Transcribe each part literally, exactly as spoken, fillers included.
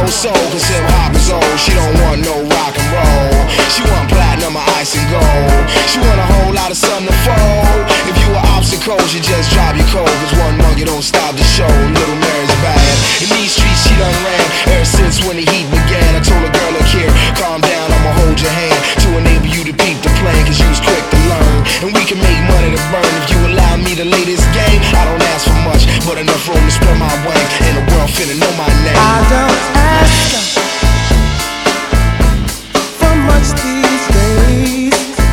old soul, cause hip hop is old. She don't want no rock and roll. She want platinum or ice and gold. She want a whole lot of something to fold. If you were obstacles, you just drop your cold. Cause one monkey don't stop the show. Little Mary's bad. In these streets she done ran ever since when the heat began. I told a girl, look here, calm down, I'ma hold your hand to enable you to peep the plan, cause you was quick to learn. And we can make money to burn. If you allow me to lay this game, I don't ask for much, but enough room to spread my wings. And the world finna know my name. I don't ask for much these days,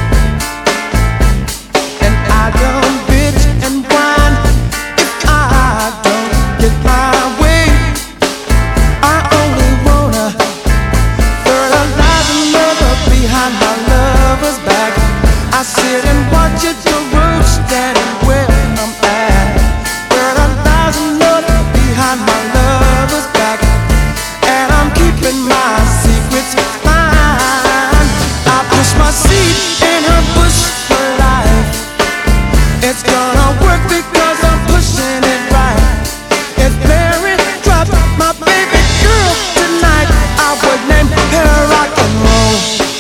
and I don't bitch and whine if I don't get my way. I only wanna fertilize another behind my lover's back. I sit and watch it the road standing where I'm at. Fertilize another behind my lover's back, and I'm keeping my secrets fine. I push my seed in her bush for life. It's gonna work because I'm pushing it right. If Mary dropped my baby girl tonight, I would name her rock and roll.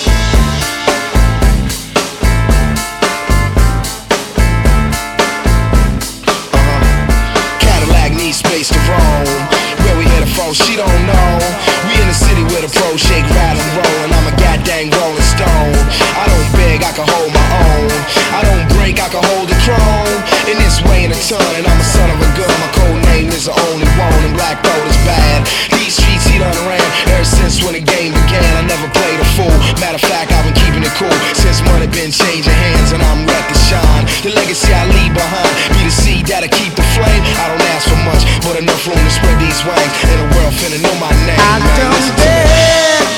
Cadillac needs space to roam. Where we headed from, she don't know. We in the city where the pros shake, rattle, and roll, and I'm a goddamn rolling stone. I don't beg, I can hold my own. I don't break, I can hold the chrome. In this way in a ton, and I'm a son of a gun. My code name is the only one, and black gold is bad. These streets he done ran ever since when the game began. I never played a fool. Matter of fact, I've been keeping it cool since money been changing hands, and I'm ready to shine. The legacy I leave behind be the seed that'll keep the flame. I don't ask for much, but enough room to spread these wings, and the world finna know my name. I Man, don't listen to me. beg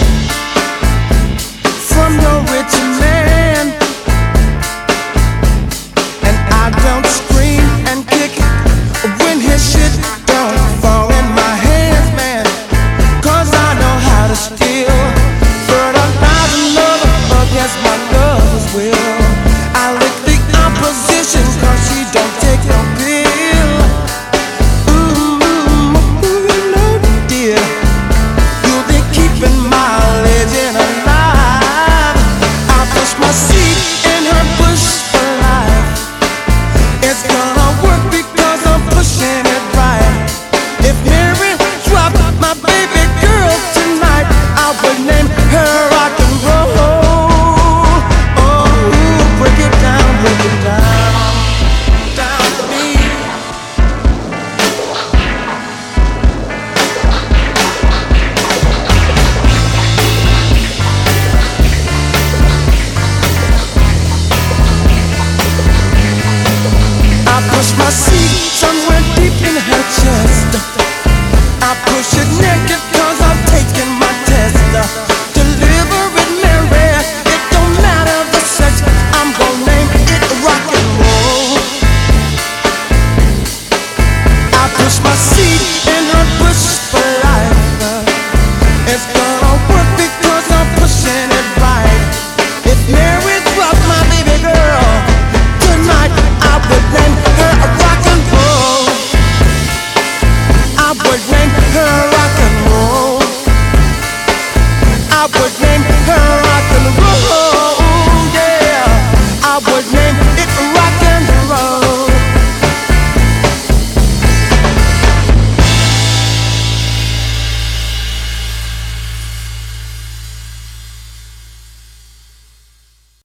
from no rich man, and I don't scream and kick when his shit don't fall in my hands, man. Cause I know how to steal, fertilize another against my lover's will. I lick the opposition cause she don't take no pill. Ooh, ooh, no dear, you'll be keeping my legend alive. I push my seed in her bush for life. It's gonna work because I'm pushing it right. If Mary dropped my baby girl tonight, I would name her rock and roll. Oh, break it down, break it down, down to me. I push my seed somewhere deep in her chest. I push it naked cause I'm taking my test. Deliver it, Mary, it don't matter the sex. I'm gonna name it rock and roll. I push my seed in her bush for life. It's gonna work because I'm pushing it right. If Mary dropped my baby girl tonight, I would name her a rock and roll. I would name her rock and roll. I would name her